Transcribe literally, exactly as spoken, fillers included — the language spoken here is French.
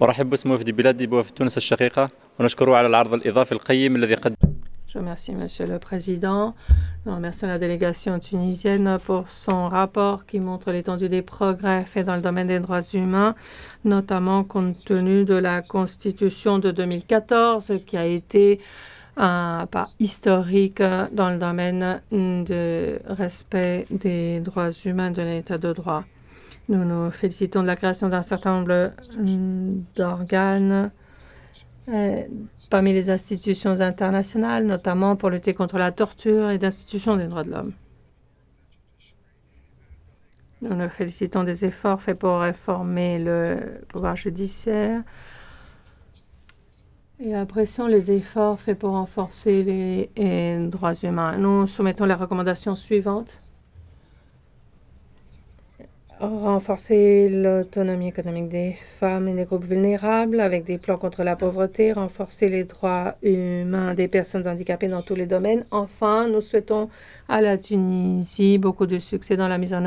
أرحب باسمه في بلادي وفي تونس الشقيقة ونشكره على العرض الإضافي القيم الذي قدم. Je remercie Monsieur le Président. Nous remercions la délégation tunisienne pour son rapport qui montre l'étendue des progrès faits dans le domaine des droits humains, notamment compte tenu de la Constitution de deux mille quatorze qui a été un pas historique dans le domaine de respect des droits humains de l'état de droit. Nous nous félicitons de la création d'un certain nombre d'organes euh, parmi les institutions internationales, notamment pour lutter contre la torture et d'institutions des droits de l'homme. Nous nous félicitons des efforts faits pour réformer le pouvoir judiciaire et apprécions les efforts faits pour renforcer les, les droits humains. Nous soumettons les recommandations suivantes. Renforcer l'autonomie économique des femmes et des groupes vulnérables avec des plans contre la pauvreté, renforcer les droits humains des personnes handicapées dans tous les domaines. Enfin, nous souhaitons à la Tunisie beaucoup de succès dans la mise en œuvre